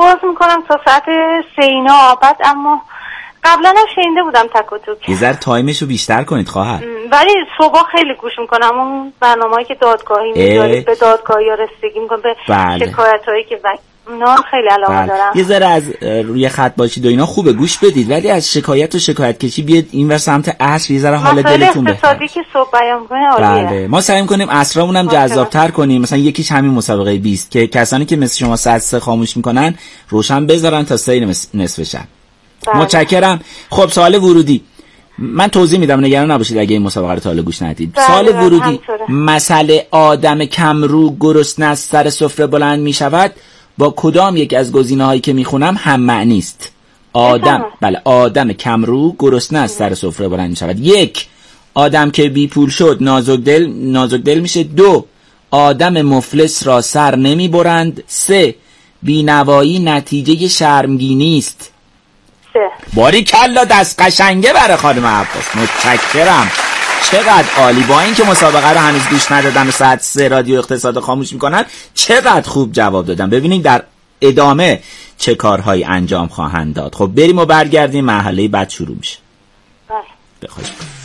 باز میکنم تا ساعت 3 اینا. بعد اما قبلا هم شنیده بودم تک و توک. یه ذره تایمشو بیشتر کنید خواهر. ولی صبح خیلی گوش میکنم اون برنامه‌ای که دادگاهی میذارید، به دادگاهی ها رسیدگی میکنم، به شکایتایی که اونا خیلی علاقه دارم. یه ذره از روی خط باشید و اینا خوبه گوش بدید، ولی از شکایت و شکایت کشی بیاد این ور سمت عصر، یه ذره حال دلتون بهتره. اقتصادی که صبح بیان کنه عالیه. بله ما سعی می‌کنیم عصرامون هم جذاب‌تر کنیم. مثلا یکیش همین مسابقه 20 که کسانی که مثل شما ساعت 3 خاموش میکنن روشن بذارن تا 3 نصف شب. متشکرم. خب سوال ورودی من توضیح میدم، نگران نباشید اگه این مسابقه رو تا حالا گوش ندید. سوال ورودی، مسئله آدم کمرو گرسنه از سر سفره بلند میشود با کدام یک از گزینه‌هایی که میخونم هم معنی است؟ آدم کمرو گرسنه از سر سفره بلند میشود. 1. آدم که بی پول شد نازک دل میشه. 2. آدم مفلس را سر نمیبرند. 3. بینوایی نتیجه شرمگینی است. باری کلا دست قشنگه برای خانم عباس. متشکرم. چقدر عالی. با اینکه مسابقه رو هنوز گوش ندادن و ساعت 3 رادیو اقتصاد خاموش میکنن، چقدر خوب جواب دادن. ببینید در ادامه چه کارهایی انجام خواهند داد. خب بریم و برگردیم، مرحله بعد شروع میشه. بخواید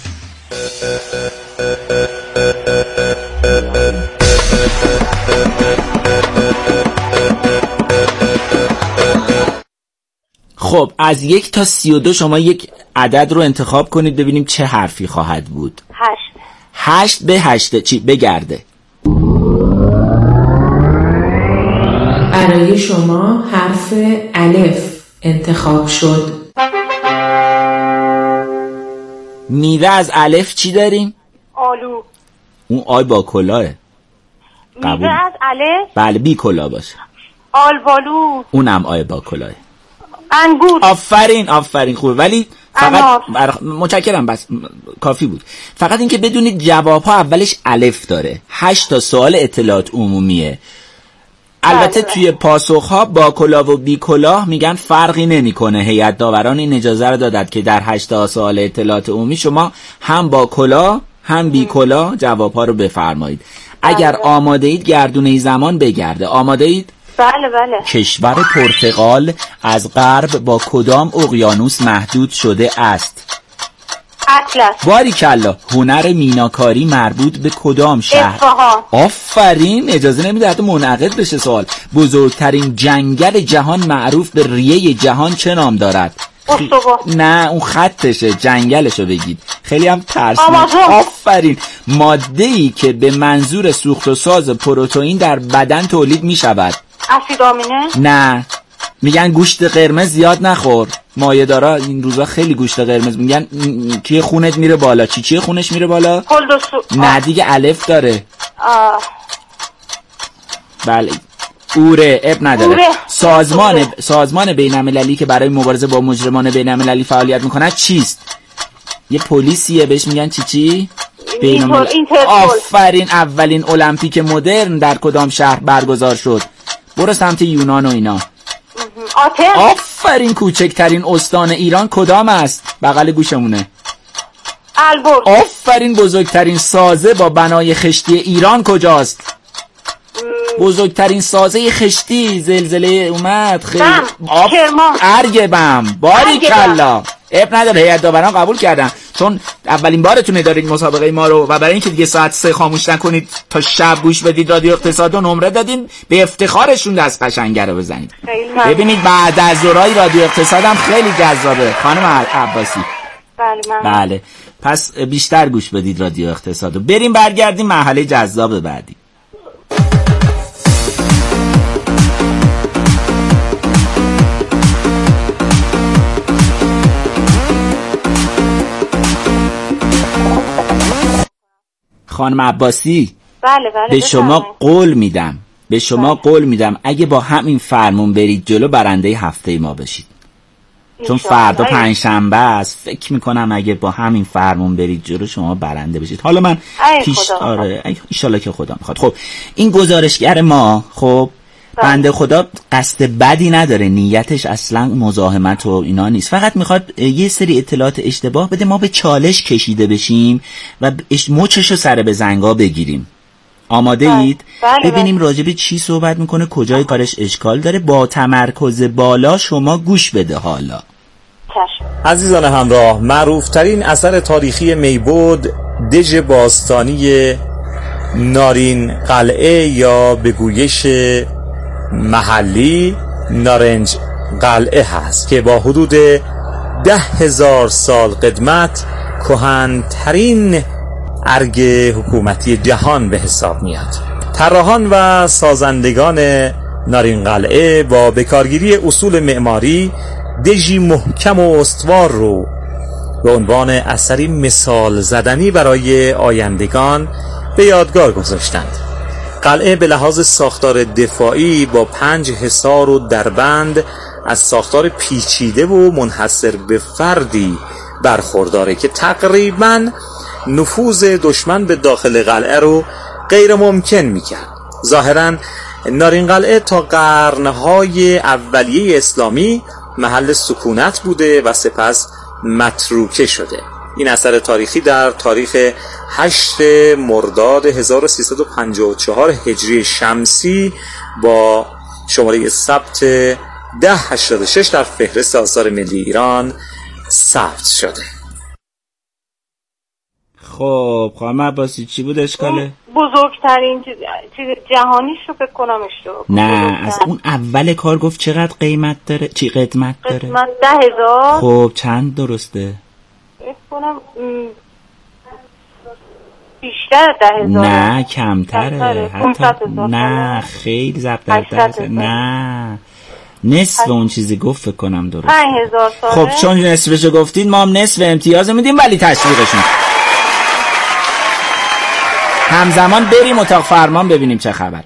خب از 1 تا 32 شما یک عدد رو انتخاب کنید ببینیم چه حرفی خواهد بود. 8 به 8 چی بگرده. برای شما حرف الف انتخاب شد. میوه از الف چی داریم؟ آلو. اون آی با کلاهه. میوه از الف؟ بله بی کلاه باشه. آلبالو. اونم آی با کلاهه. انگور. آفرین خوبه، ولی فقط متشکرم، بس کافی بود. فقط اینکه بدونید جوابها اولش الف داره. 8 تا سوال اطلاعات عمومیه. البته توی پاسخها با کلاه و بی کلاه میگن فرقی نمیکنه. هیئت داوران این اجازه رو دادد که در 8 تا سوال اطلاعات عمومی شما هم با کلاه هم بی کلاه جوابها رو بفرمایید. اگر آماده اید گردونه زمان بگرده. آماده اید؟ بله. کشور پرتغال از غرب با کدام اقیانوس محدود شده است؟ اطلس. باریکلا. هنر میناکاری مربوط به کدام شهر؟ اصفهان. آفرین. اجازه نمیده حتی منعقد بشه سوال. بزرگترین جنگل جهان معروف به ریه جهان چه نام دارد؟ نه اون خطشه، جنگلشو بگید. خیلی هم ترسناک. آفرین. ماده‌ای که به منظور سوخت و ساز پروتئین در بدن تولید میشود؟ اسید آمینه؟ نه، میگن گوشت قرمز زیاد نخور. مایه‌دارا این روزا خیلی گوشت قرمز میگن توی خونت میره بالا. چیه خونش میره بالا؟ نه دیگه الف داره. بله اوره. اب نداره. سازمان بین‌المللی که برای مبارزه با مجرمان بین‌المللی فعالیت میکنه چیست؟ یه پلیسیه بهش میگن چی؟ آفرین. اولین المپیک مدرن در کدام شهر برگزار شد؟ برو سمت یونان و اینا. آتن. آفرین. کوچکترین استان ایران کدام است؟ بغل گوشمونه. البرز. آفرین. بزرگترین سازه با بنای خشتی ایران کجاست؟ بزرگترین سازه خشتی. زلزله اومد خیلی. کرمان. ارگبم. باریکلا. اب نداره، هیئت داوران قبول کردن چون اولین بارتونه دارید مسابقه ما رو و برای اینکه دیگه ساعت 3 خاموش نکنید تا شب گوش بدید رادیو اقتصاد و نمره دادین، به افتخارشون دست قشنگه رو بزنید. ببینید بعد از ظهرای رادیو اقتصاد هم خیلی جذابه خانم عباسی. بله پس بیشتر گوش بدید رادیو اقتصاد. بریم برگردیم مرحله جذاب بعدی. خانم عباسی. بله به شما قول میدم اگه با همین فرمون برید جلو برنده هفته ما بشید. چون فردا پنجشنبه است، فکر میکنم اگه با همین فرمون برید جلو شما برنده بشید. حالا من ایشالله که خدا میخواد. خب این گزارشگر ما خب بنده خدا قصد بدی نداره، نیتش اصلا مزاحمت و اینا نیست، فقط میخواد یه سری اطلاعات اشتباه بده ما به چالش کشیده بشیم و مچشو سر به زنگا بگیریم. آماده اید؟ ببینیم راجب چی صحبت میکنه، کجای کارش اشکال داره. با تمرکز بالا شما گوش بده حالا. عزیزان همراه، معروفترین اثر تاریخی میبود دژ باستانی نارین قلعه یا به گویش محلی نارنج قلعه هست که با حدود 10,000 سال قدمت کهن‌ترین ارگ حکومتی جهان به حساب میاد. طراحان و سازندگان نارین قلعه با بکارگیری اصول معماری دژی محکم و استوار رو به عنوان اثری مثال زدنی برای آیندگان به یادگار گذاشتند. قلعه به لحاظ ساختار دفاعی با 5 حصار و دربند از ساختار پیچیده و منحصر به فردی برخورداره که تقریباً نفوذ دشمن به داخل قلعه رو غیر ممکن میکرد. ظاهراً نارین قلعه تا قرنهای اولیه اسلامی محل سکونت بوده و سپس متروکه شده. این اثر تاریخی در تاریخ 8 مرداد 1354 هجری شمسی با شماره ثبت 1086 در فهرست آثار ملی ایران ثبت شده. خب خانم عباسی چی بود اشکاله؟ بزرگترین چیز جهانیش رو بکنم اشتباه. نه از اون اول کار گفت چقدر قیمت داره؟ چی قدمت داره؟ قدمت 10,000. خب چند درسته؟ بکنم بیشتر 10,000. نه کمتره. نه خیلی ضبط در نه نصف اون چیزی گفت فکر کنم درسته. 5,000 ساله. خب چون نصفشو گفتید ما هم نصف امتیاز میدیم ولی تشویقشون. همزمان بریم اتاق فرمان ببینیم چه خبر.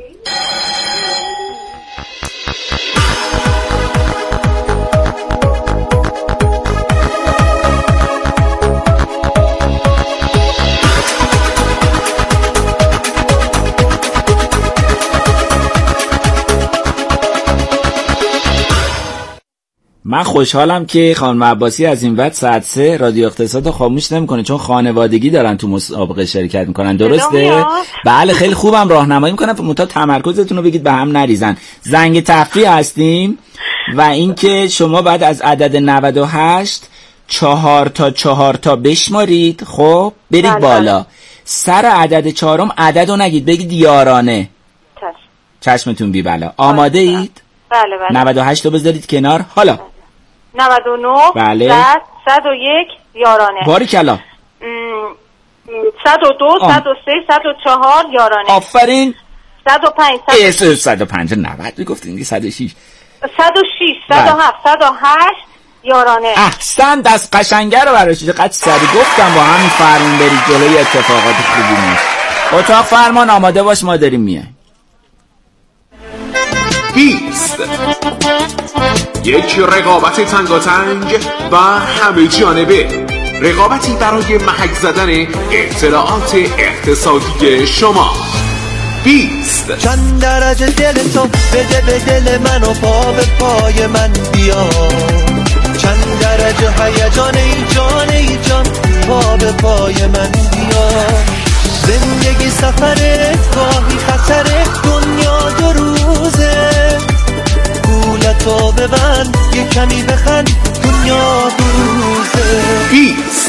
من خوشحالم که خانم عباسی از این بعد ساعت 3 رادیو اقتصاد رو خاموش نمی‌کنه چون خانوادگی دارن تو مسابقه شرکت میکنن. درسته؟ بله خیلی خوبم راهنمایی میکنن، متا تمرکزتون رو بگید به هم نریزن. زنگ تفریح هستیم و اینکه شما بعد از عدد 98 4 تا بشمارید. خب برید بالا. سر عدد 4 عدد رو نگید، بگید یارانه. چشمتون بی بلا. آماده اید؟ بله. 98 رو بذارید کنار. حالا 99 بله 101 یارانه. باریکلا. 102 103 104 یارانه. آفرین. 105 105 90 میگفتین 106 106 107 108 یارانه. احسن، دست قشنگه رو براش چقدر سری گفتم با همین فرمون برید جلوی اتفاقات خوبی میشه. اتاق فرمان آماده باش، ما داریم میایم. 20 یک رقابت تنگاتنگ و همه جانبه، رقابتی برای محک زدن اطلاعات اقتصادی شما. 20 چند درجه دل تو بده به دل من و پا به پای من بیا، چند درجه هیجان ای جان پا به پای من بیا. زندگی سفره گاهی خطره، دنیا دو روزه، گولتو ببند یه کمی بخند، دنیا دو روزه. 20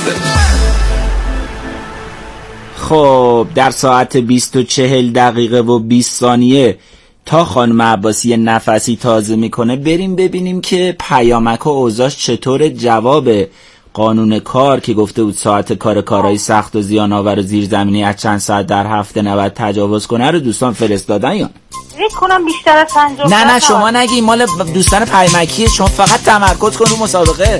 خب در ساعت 20:40 و 20 ثانیه تا خانم عباسی نفسی تازه میکنه بریم ببینیم که پیامک و اوضاعش چطور. جواب قانون کار که گفته بود ساعت کار کارهای سخت و زیان آور و زیرزمینی از چند ساعت در هفته نباید تجاوز کنه رو دوستان فرستادن یا کنم بیشتر از 50. نه شما نگی، مال دوستان پیامکیه، شما فقط تمرکز کن رو مسابقه.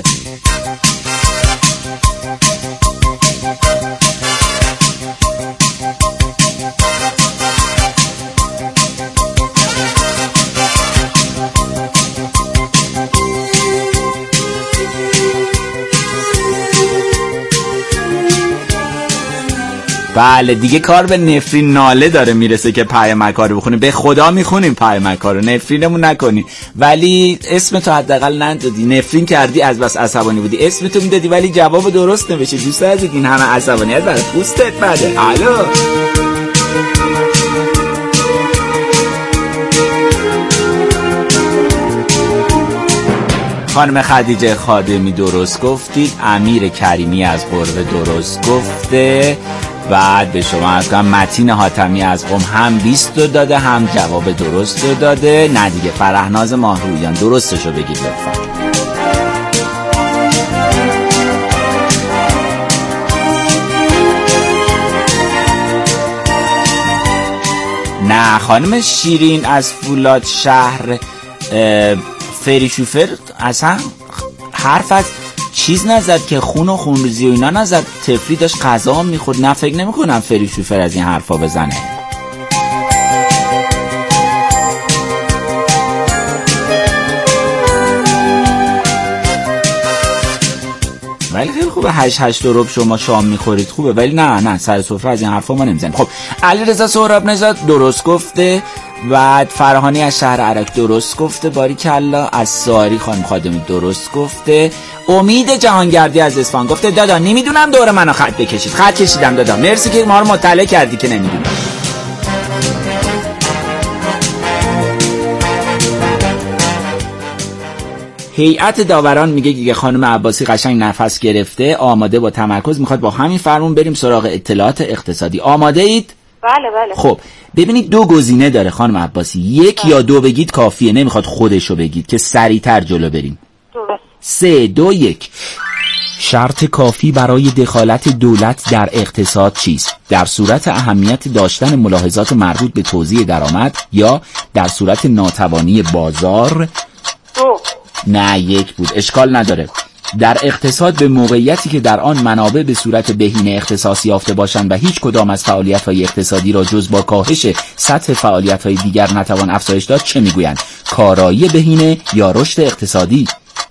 بله دیگه کار به نفرین ناله داره میرسه که پیامک‌ها رو بخونیم. به خدا میخونیم پیامک‌ها رو، نفرینمون نکنی. ولی اسمتو حداقل ندادی، نفرین کردی از بس عصبانی بودی، اسمتو میدادی ولی جواب درست نمیشه. دوست عزیز این همه عصبانیت برای پوستت بده. الو خانم خدیجه خادمی درست گفتید. امیر کریمی از قربه درست گفته. بعد به شما از کنم متین حاتمی از قم هم 20 داده هم جواب درست داده. نه دیگه فرهناز ماهرویان درستشو بگید لطفا. نه خانم شیرین از فولاد شهر فری شوفر اصلا حرف از چیز نزد که خون و خونریزی و اینا نزد. طفلی داشت غذا میخورد. نه فکر نمی کنم فری شوفر از این حرفا بزنه. ولی خیلی خوبه 8 ربع شما شام میخورید خوبه، ولی نه سر سفره از این حرفا ما نمیزنیم. خب علیرضا سهراب نژاد درست گفته. بعد فرهانی از شهر عراق درست گفته. باریکلا. از ساری خانم خادمی درست گفته. امید جهانگردی از اصفهان گفته دادا نمیدونم دور منو خط بکشید. خط کشیدم دادا، مرسی که ما رو مطلع کردی که نمیدونم. هیئت داوران میگه خانم عباسی قشنگ نفس گرفته، آماده با تمرکز، میخواد با همین فرمون بریم سراغ اطلاعات اقتصادی. آماده اید؟ بله. خب ببینید 2 گزینه داره خانم عباسی، 1 یا 2 بگید کافیه، نمیخواد خودشو بگید که سریعتر جلو بریم. درست. 3 2 1. شرط کافی برای دخالت دولت در اقتصاد چیست؟ در صورت اهمیت داشتن ملاحظات مربوط به توزیع درآمد یا در صورت ناتوانی بازار؟ 2. نه 1 بود، اشکال نداره. در اقتصاد به موقعیتی که در آن منابع به صورت بهینه اختصاص یافته باشند و هیچ کدام از فعالیت‌های اقتصادی را جز با کاهش سطح فعالیت‌های دیگر نتوان افزایش داد چه میگویند؟ کارایی بهینه یا رشد اقتصادی؟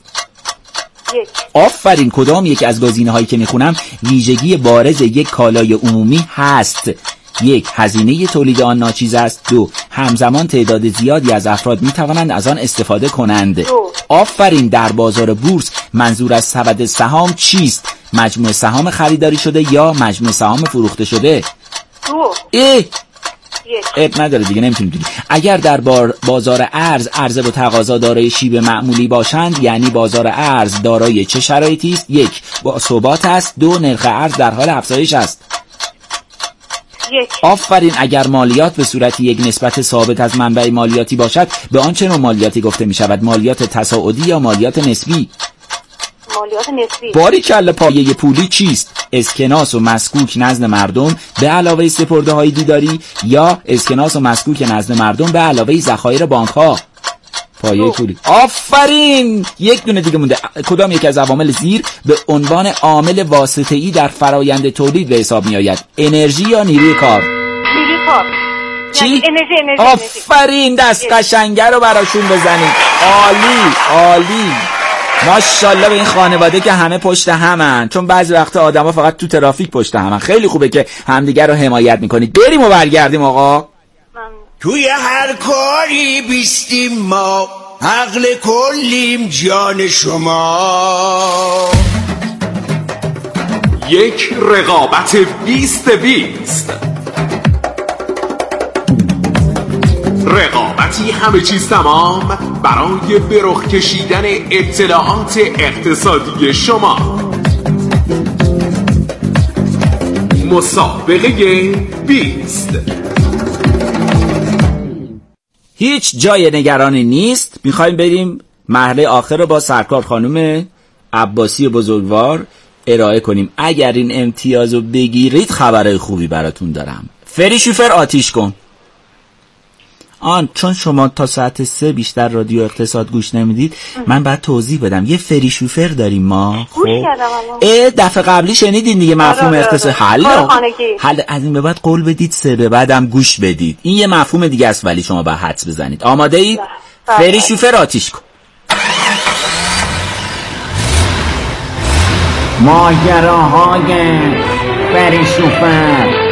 1. آفرین. کدام یک از گزینه‌هایی که میخونم ویژگی بارز یک کالای عمومی هست؟ 1. هزینه تولید آن ناچیز است. 2. همزمان تعداد زیادی از افراد میتوانند از آن استفاده کنند. 2. آفرین. در بازار بورس منظور از سبد سهام چیست؟ مجموع سهام خریداری شده یا مجموع سهام فروخته شده؟ 2. 1. یک. نداره دیگه، نمیتونیم بگیم. اگر در بازار ارز عرضه و تقاضا دارای شیب معمولی باشند یعنی بازار ارز دارای چه شرایطی است؟ 1. با ثبات است. 2. نرخ ارز در حال افزایش است. 1. آفرین. اگر مالیات به صورت یک نسبت ثابت از منبع مالیاتی باشد به آن چه نوع مالیاتی گفته می شود؟ مالیات تصاعدی یا مالیات نسبی؟ مالیات نسبی. باریکلا. پایه پولی چیست؟ اسکناس و مسکوک نزد مردم به علاوه سپرده های دیداری یا اسکناس و مسکوک نزد مردم به علاوه ذخایر بانک ها؟ پایه پولی. آفرین. 1 دونه دیگه مونده. کدام یک از عوامل زیر به عنوان عامل واسطه‌ای در فرایند تولید به حساب می آید؟ انرژی یا نیروی کار؟ نیروی کار. چی؟ انرژی. آفرین. دست قشنگه رو براشون بزنید. عالی. ماشاءالله به این خانواده که همه پشت همن، چون بعضی وقتا آدما فقط تو ترافیک پشت همن. خیلی خوبه که همدیگر رو حمایت میکنید. بریم و برگردیم آقا. توی هر کاری بیستیم ما، عقل کلیم جان شما. یک رقابت 20-20. رقابتی همه چیز تمام برای به رخ کشیدن اطلاعات اقتصادی شما. مسابقه 20. هیچ جای نگرانی نیست. میخوایم بریم مرحله آخر رو با سرکار خانم عباسی بزرگوار ارائه کنیم. اگر این امتیاز رو بگیرید خبرهای خوبی براتون دارم. فری شوفر آتیش کن. چون شما تا ساعت 3 بیشتر رادیو اقتصاد گوش نمیدید من باید توضیح بدم. یه فری شوفر داریم ما. گوش کردم. دفعه قبلی شنیدین دیگه مفهوم اقتصاد. حل از این به بعد قول بدید 3 به بعدم گوش بدید. این یه مفهوم دیگه است ولی شما باید حدس بزنید. آماده اید؟ فری شوفر آتیش کن. ماجراهای فری شوفر.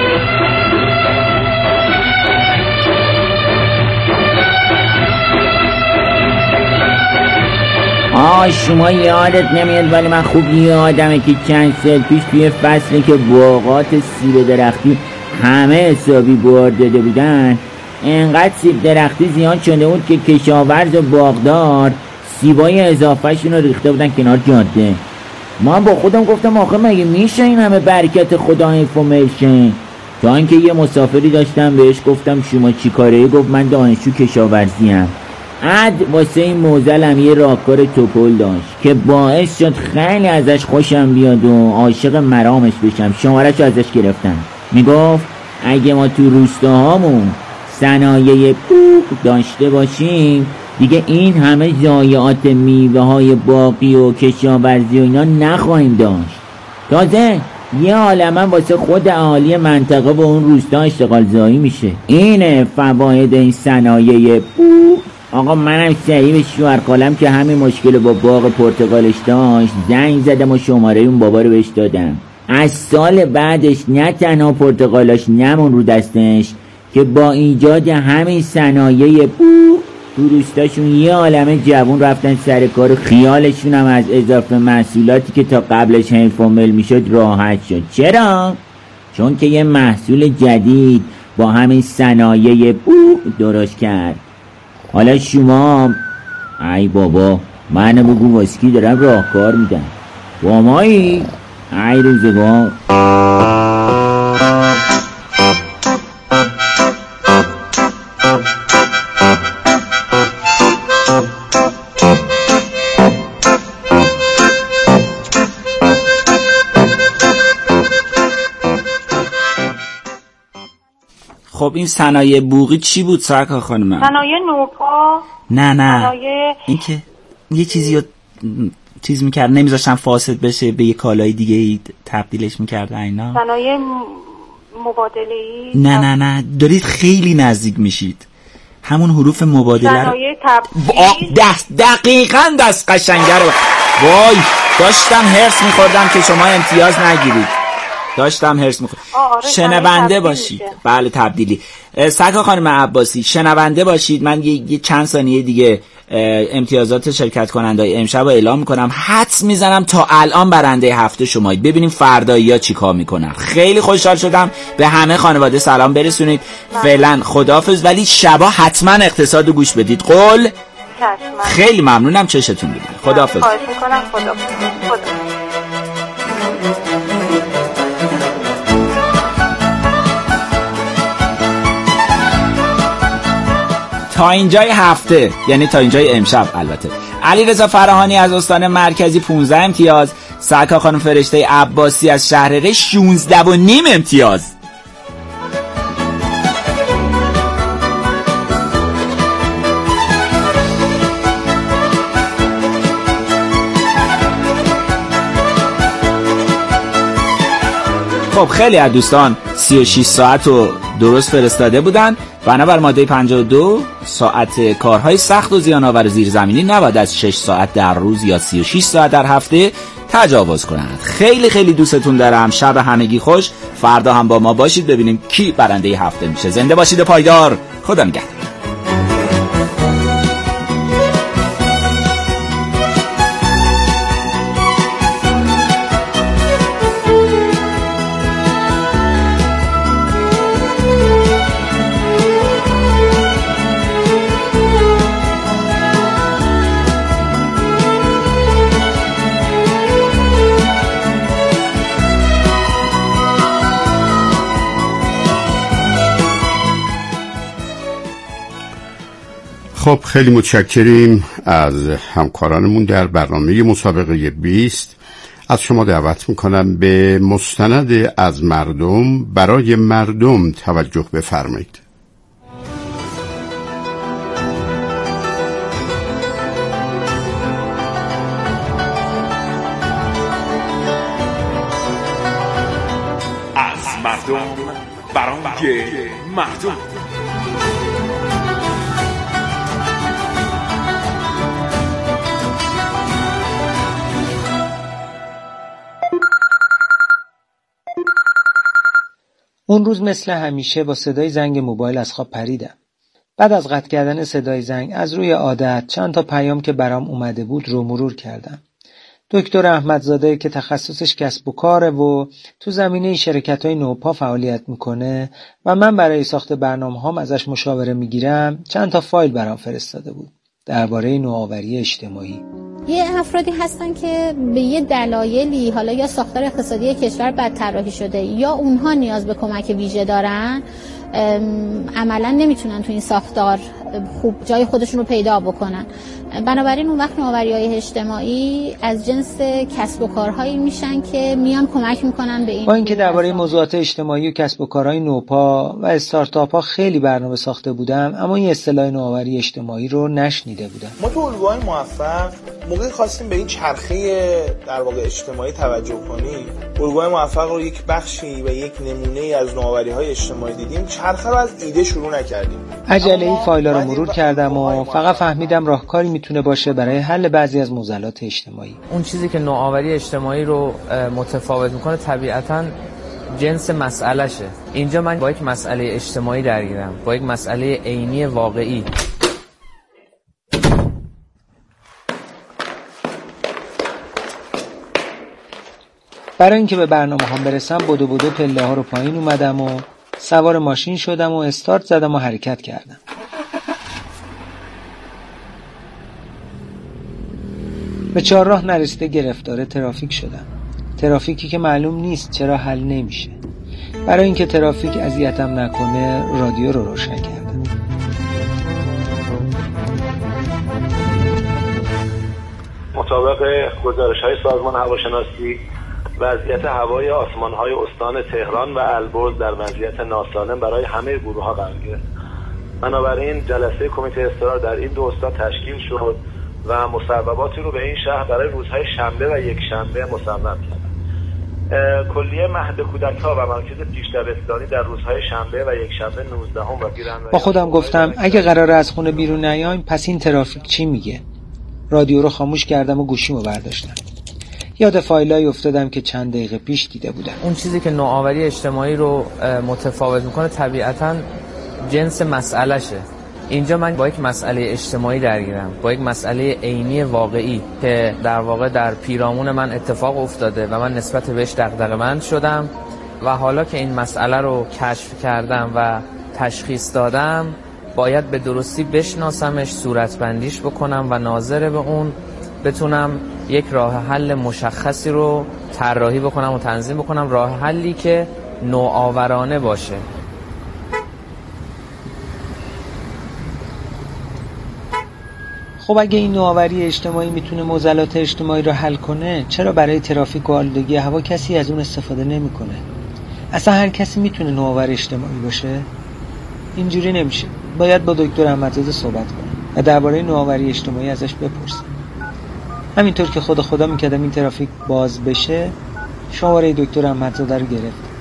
شما یادت نمیاد ولی من خوب یادمه که چند سال پیش توی فصلی که باغات سیب درختی همه حسابی بار داده بودن، انقدر سیب درختی زیاد شده بود که کشاورز و باغدار سیبای اضافهشون رو ریخته بودن کنار جاده. من با خودم گفتم آخه مگه میشه این همه برکت خدا اینفورمیشن؟ تا اینکه یه مسافری داشتم بهش گفتم شما چی کاره؟ گفت من دانشجو کشاورزی ام. واسه این موزلم یه راهکار توپل داشت که باعث شد خیلی ازش خوشم بیاد و عاشق مرامش بشم. شماره‌شو ازش گرفتم. میگفت اگه ما تو روستاهامون صنایع پوک داشته باشیم دیگه این همه ضایعات میوه های باقی و کشاورزی و اینا نخواهیم داشت. تازه یه عالمه واسه خود اهالی منطقه و اون روستا اشتغال زایی میشه. اینه فواید این صنایع پوک. آقا منم سریع به شوهر خالم که همین مشکل با باغ پرتقالش داشت زنگ زدم و شماره اون بابا رو بهش دادم. از سال بعدش نه تنها پرتقالاش نمون رو دستش که با ایجاد همین صنایع پوک تو روستاشون یه عالمه جوون رفتن سر کار. خیالشون هم از اضافه محصولاتی که تا قبلش هیفومل میشد راحت شد. چرا؟ چون که یه محصول جدید با همین صنایع پوک درست کرد. حالا شما ای بابا منو بگو واسکی دارم راهکار میدم با مایی ای روزگار. خب این صنایع بوقی چی بود سرکار خانم؟ صنایع نوپا. نه این که یه چیزی رو چیز میکرد نمیذاشتن فاسد بشه به یه کالای دیگه ای تبدیلش میکرد اینا. صنایع مبادله‌ای. نه دارید خیلی نزدیک میشید. همون حروف مبادله رو صنایع تبدیل. دقیقاً دست قشنگه رو وای داشتم هرس میخوردم که شما امتیاز نگیرید. داشتم هرس میخوردم. شنونده باشید. بله تبدیلی. سرکار خانم عباسی شنونده باشید. من یه چند ثانیه دیگه امتیازات شرکت کننده‌های امشب رو اعلام میکنم. حدس میزنم تا الان برنده هفته شمایید. ببینیم فردایی‌ها چیکار میکنن. خیلی خوشحال شدم. به همه خانواده سلام برسونید. فعلا خداحافظ. ولی شبا حتما اقتصاد رو گوش بدید. قول. خیلی ممنونم. چشتون ببینید. خداحافظ. خواهش میکنم. خداحافظ. تا اینجای هفته یعنی تا اینجای امشب البته علیرضا فراهانی از استان مرکزی 15 امتیاز، سرکار خانم فرشته عباسی از شهرره 16.5 امتیاز. خب خیلی از دوستان 36 ساعت رو درست فرستاده بودن. بنابر ماده 52 ساعت کارهای سخت و زیان‌آور زیرزمینی نباید از 6 ساعت در روز یا 36 ساعت در هفته تجاوز کنند. خیلی خیلی دوستتون دارم. شب همگی خوش. فردا هم با ما باشید ببینیم کی برنده هفته میشه. زنده باشید و پایدار. خدا نگهدار. خب خیلی متشکریم از همکارانمون در برنامه مسابقه 20. از شما دعوت میکنم به مستند از مردم برای مردم توجه بفرمایید. از مردم برای مردم. اون روز مثل همیشه با صدای زنگ موبایل از خواب پریدم. بعد از قطع کردن صدای زنگ از روی عادت چند تا پیام که برام اومده بود رو مرور کردم. دکتر احمدزاده که تخصصش کسب و کاره و تو زمینه شرکت‌های نوپا فعالیت میکنه و من برای ساخت برنامه‌هام ازش مشاوره میگیرم چند تا فایل برام فرستاده بود. درباره نوآوری اجتماعی. یه افرادی هستن که به یه دلایلی، حالا یا ساختار اقتصادی کشور بد طراحی شده یا اونها نیاز به کمک ویژه دارن، عملا نمیتونن تو این ساختار خوب جای خودشون رو پیدا بکنن. بنابراین اون وقت نوآوری‌های اجتماعی از جنس کسب و کارهایی میشن که میان کمک میکنن به این. با اینکه درباره موضوعات اجتماعی و کسب و کارهای نوپا و استارتاپ ها خیلی برنامه ساخته بودم، اما این اصطلاح نوآوری اجتماعی رو نشنیده بودم. ما تو الگوهای موفق موقعی خواستیم به این چرخه در واقع اجتماعی توجه کنیم، الگوهای موفق رو یک بخشی و یک نمونه از نوآوری‌های اجتماعی دیدیم، چرخه رو از ایده شروع نکردیم. عجله فایل‌ها رو مرور کردم و فقط فهمیدم راهکاری میتونه باشه برای حل بعضی از معضلات اجتماعی. اون چیزی که نوآوری اجتماعی رو متفاوت میکنه طبیعتاً جنس مسئلهشه. اینجا من با یک مسئله اجتماعی درگیرم، با یک مسئله عینی واقعی. برای اینکه به برنامه هم برسم بدو پله ها رو پایین اومدم و سوار ماشین شدم و استارت زدم و حرکت کردم. به چهارراه نرسیده گرفتار ترافیک شدم. ترافیکی که معلوم نیست چرا حل نمیشه. برای اینکه ترافیک اذیتم نکنه رادیو رو روشن کردم. مطابق گزارش‌های سازمان هواشناسی وضعیت هوای آسمان‌های استان تهران و البرز در وضعیت ناسالم برای همه گروه‌ها قرار گرفت. بنابراین جلسه کمیته اضطرار در این دو استان تشکیل شد و مصوباتی رو به این شهر برای روزهای شنبه و یک شنبه مصوب کرد. کلیه مهد کودک‌ها و مرکز پیش‌دبستانی در روزهای شنبه و یک شنبه 19 و پیرهن. با خودم گفتم اگه قراره از خونه بیرون نیایم پس این ترافیک چی میگه؟ رادیو رو خاموش کردم و گوشیمو برداشتم. یاد فایلایی افتادم که چند دقیقه پیش دیده بودم. اون چیزی که نوآوری اجتماعی رو متفاوت میکنه طبیعتاً جنس مسئلهشه. اینجا من با یک مسئله اجتماعی درگیرم، با یک مسئله عینی واقعی که در واقع در پیرامون من اتفاق افتاده و من نسبت بهش دغدغه‌مند شدم و حالا که این مسئله رو کشف کردم و تشخیص دادم باید به درستی بشناسمش، صورتبندیش بکنم و ناظر به اون بتونم یک راه حل مشخصی رو طراحی بکنم و تنظیم بکنم، راه حلی که نوآورانه باشه. خب اگه این نوآوری اجتماعی میتونه معضلات اجتماعی رو حل کنه، چرا برای ترافیک و آلودگی هوا کسی از اون استفاده نمیکنه؟ اصلا هر کسی میتونه نوآور اجتماعی باشه؟ اینجوری نمیشه. باید با دکتر احمدزاده صحبت کنم و درباره نوآوری اجتماعی ازش بپرسم. همینطور که خدا میکردم این ترافیک باز بشه، شماره دکتر احمدزاده رو گرفت.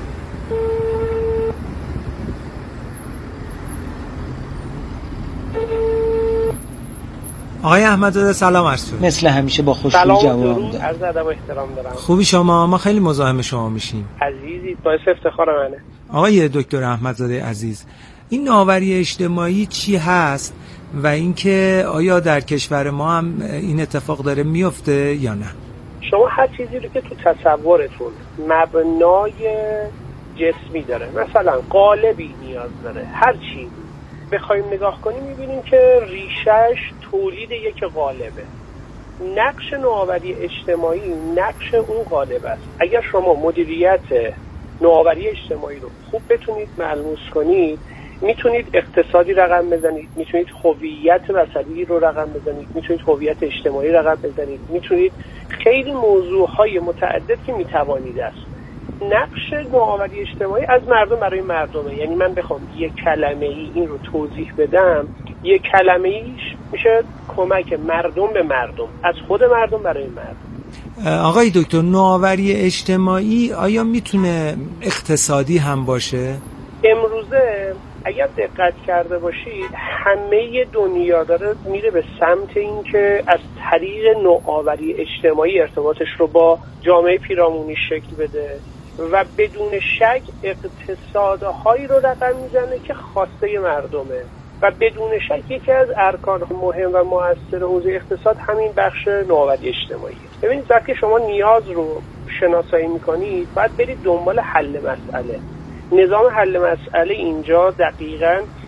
آقای احمدزاده سلام عرض کنم. مثل همیشه با خوشحالی جواب داد. عرض ادب و احترام دارم. خوبی شما؟ ما خیلی مزاحم شما میشیم. عزیزی، باعث افتخار منه. آقای دکتر احمدزاده عزیز، این نوآوری اجتماعی چی هست و اینکه آیا در کشور ما هم این اتفاق داره میفته یا نه؟ شما هر چیزی رو که تو تصورتون مبنای جسمی داره، مثلا قالبی نیاز داره، هر چی بخوایم نگاه کنیم میبینیم که ریشش تولید یک قالبه. نقش نوآوری اجتماعی نقش اون قالب است. اگر شما مدیریت نوآوری اجتماعی رو خوب بتونید ملموس کنید، میتونید اقتصادی رقم بزنید، میتونید هویت بصری رو رقم بزنید، میتونید هویت اجتماعی رقم بزنید، میتونید خیلی موضوعهای متعدد که میتوانید است. نقش نوآوری اجتماعی از مردم برای مردمه. یعنی من بخوام یک کلمه‌ای این رو توضیح بدم، یک کلمه‌ایش میشه کمک مردم به مردم، از خود مردم برای مردم. آقای دکتر، نوآوری اجتماعی آیا میتونه اقتصادی هم باشه؟ امروزه اگر دقت کرده باشید همه دنیا داره میره به سمت این که از طریق نوآوری اجتماعی ارتباطش رو با جامعه پیرامونی شکل بده و بدون شک اقتصادهایی رو رقم میزنه که خواسته مردمه و بدون شک یکی از ارکان مهم و مؤثر حوزه اقتصاد همین بخش نوآوری اجتماعی. ببینید وقتی شما نیاز رو شناسایی میکنید باید برید دنبال حل مسئله. نظام حل مسئله اینجا دقیقاً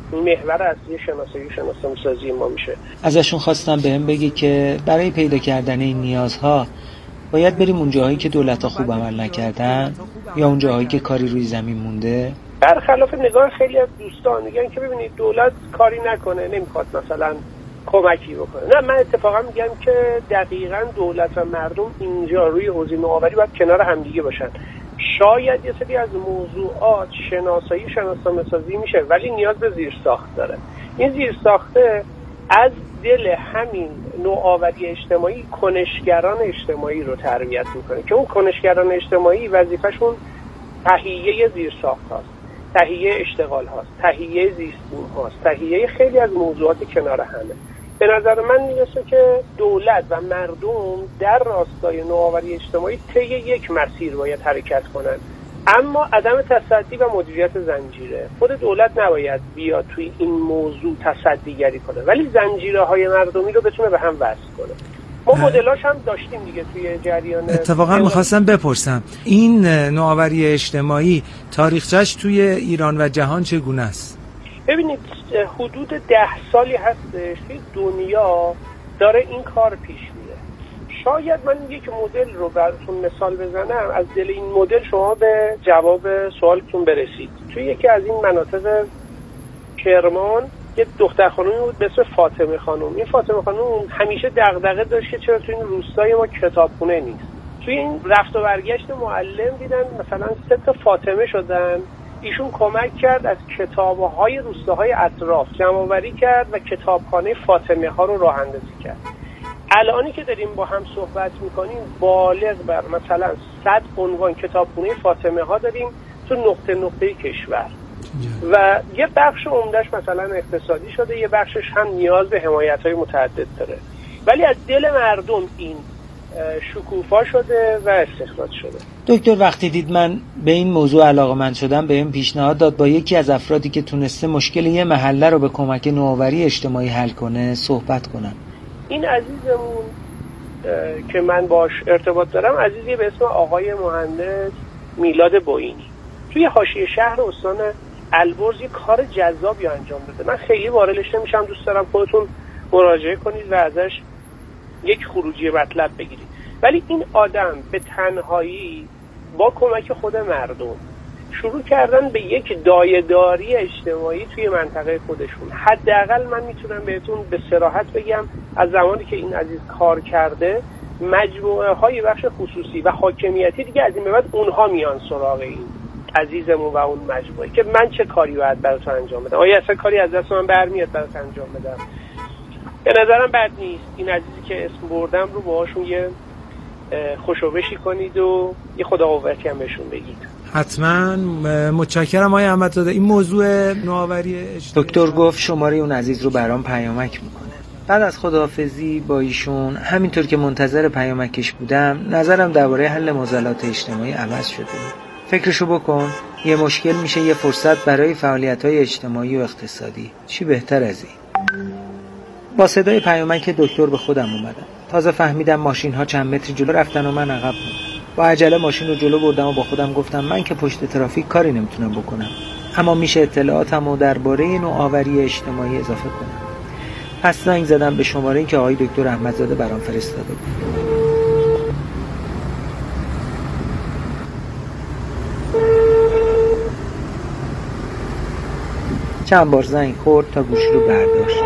محور اصلی شناسایی ما میشه. ازشون خواستم بهم بگی که برای پیدا کردن این نیازها باید بریم اون جاهایی که دولت‌ها خوب عمل نکردن یا اون جاهایی که کاری روی زمین مونده. برخلاف نگاه خیلی از دوستان میگن که ببینید دولت کاری نکنه، نمیخواد مثلا کمکی بکنه. نه، من اتفاقا میگم که دقیقاً دولت و مردم اینجا روی حوزه نوآوری باید کنار همدیگه باشن. شاید یه سری از موضوعات شناسایی میشه ولی نیاز به زیرساخت داره. این زیرساخته از دل همین نوآوری اجتماعی کنشگران اجتماعی رو تربیت میکنه که اون کنشگران اجتماعی وظیفه‌شون تهیه زیرساخت هاست، تهیه اشتغال هاست، تهیه زیستبوم هاست، تهیه خیلی از موضوعات کنار همه. به نظر من میرسه که دولت و مردم در راستای نوآوری اجتماعی طی یک مسیر باید حرکت کنن، اما عدم تصدی و مدیریت زنجیره. خود دولت نباید بیاد توی این موضوع تصدیگری کنه ولی زنجیره های مردمی رو بتونه به هم وصل کنه. ما مدلاش هم داشتیم دیگه توی جریان. اتفاقا می‌خواستم بپرسم این نوآوری اجتماعی تاریخچه‌اش توی ایران و جهان چگونه است؟ ببینید حدود 10 سالی هستش که دنیا داره این کار پیش میره. شاید من یک مدل رو براتون مثال بزنم، از دل این مدل شما به جواب سوالتون برسید. توی یکی از این مناطق کرمان یه دختر خانومی بود به اسم فاطمه خانم. این فاطمه خانم همیشه دغدغه داشت که چرا توی این روستای ما کتابخونه نیست. توی این رفت و برگشت معلم دیدن مثلا 3 تا فاطمه شدن. ایشون کمک کرد از کتاب‌های روستاهای اطراف جمع‌آوری کرد و کتابخانه فاطمه ها رو راه اندازی کرد. الانی که داریم با هم صحبت میکنیم بالغ بر مثلا 100 عنوان کتابخونه فاطمه ها داریم تو نقطه کشور و یه بخش عمدهش مثلا اقتصادی شده، یه بخشش هم نیاز به حمایت‌های متعدد داره، ولی از دل مردم این شکوفا شده و استخراج شده. دکتر وقتی دید من به این موضوع علاقه‌مند شدم بهم پیشنهاد داد با یکی از افرادی که تونسته مشکل یه محله رو به کمک نوآوری اجتماعی حل کنه صحبت کنم. این عزیزمون که من باش ارتباط دارم عزیزی به اسم آقای مهندس میلاد بوینی توی حاشیه شهر استان البرز یه کار جذابی انجام داده. من خیلی واردش نمیشم، دوست دارم خودتون مراجعه کنید و ازش یک خروجی مطلب بگیرید. ولی این آدم به تنهایی با کمک خود مردم شروع کردن به یک دایه‌داری اجتماعی توی منطقه خودشون. حداقل من میتونم بهتون به صراحت بگم از زمانی که این عزیز کار کرده مجموعه های بخش خصوصی و حاکمیتی دیگه از این به بعد اونها میان سراغ این عزیزمون و اون مجموعه که من چه کاری باید براتون انجام بدم، آیا اصلا کاری از دست من برمیاد برات انجام بدم. به نظرم بد نیست این عزیزی که اسم بردم رو باهاشون یه خوشوبشی کنید و یه خداقوتی هم بهشون بگید. حتما. متشکرم آقای احمدزاده. این موضوع نوآوری اجتماعی دکتر گفت شماره اون عزیز رو برام پیامک میکنه. بعد از خداحافظی با ایشون همینطور که منتظر پیامکش بودم نظرم درباره حل معضلات اجتماعی عوض شده. فکرشو بکن، یه مشکل میشه یه فرصت برای فعالیت‌های اجتماعی و اقتصادی. چی بهتر از این؟ با صدای پیامک دکتر به خودم اومدم. تازه فهمیدم ماشین‌ها چند متر جلو رفتن و من عقب موندم. با عجله ماشین رو جلو بردم و با خودم گفتم من که پشت ترافیک کاری نمیتونم بکنم، اما میشه اطلاعاتمو درباره نوآوری اجتماعی اضافه کنم. پس زنگ زدم به شماره‌ای که آقای دکتر احمدزاده برام فرستاده بود. چند بار زنگ خورد تا گوشی رو برداشت.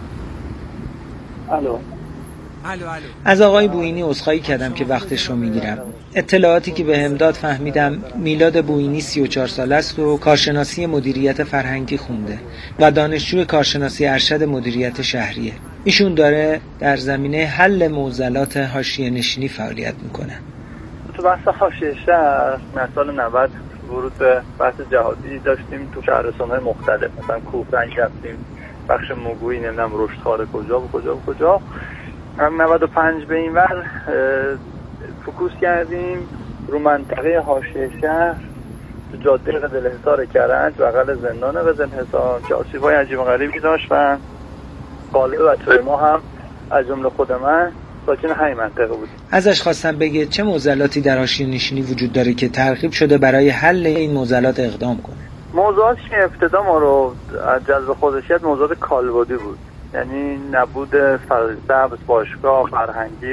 الو. از آقای بوینی عذرخواهی کردم که وقتش رو میگیرم. اطلاعاتی که بهم داد فهمیدم میلاد بوینی 34 ساله است و کارشناسی مدیریت فرهنگی خونده و دانشجوی کارشناسی ارشد مدیریت شهریه. ایشون داره در زمینه حل معضلات حاشیه نشینی فعالیت میکنه. تو بحث حاشیه شهر سال 90 ورود به بحث جهادی داشتیم تو شهرستان‌های مختلف، مثلا کوهرنگ رفتیم، بخش موگویی، نمیدونم رشدخوار کجا 95 به این ور فوکوس کردیم رو منطقه حاشیه شهر تو جاده قزل‌حصار کرج بغل زندان قزل‌حصار که آسیب‌های عجیب و غریبی داشت و غالب بچه‌های ما هم از جمله خود من ساکن همین منطقه بود. ازش خواستم بگه چه معضلاتی در حاشیه نشینی وجود داره که ترغیب شده برای حل این معضلات اقدام کنه. موضوعاتی که ابتدا ما رو از جذب خودش کرد موضوعات کالبدی بود، یعنی نبود سبز، باشگاه، فرهنگی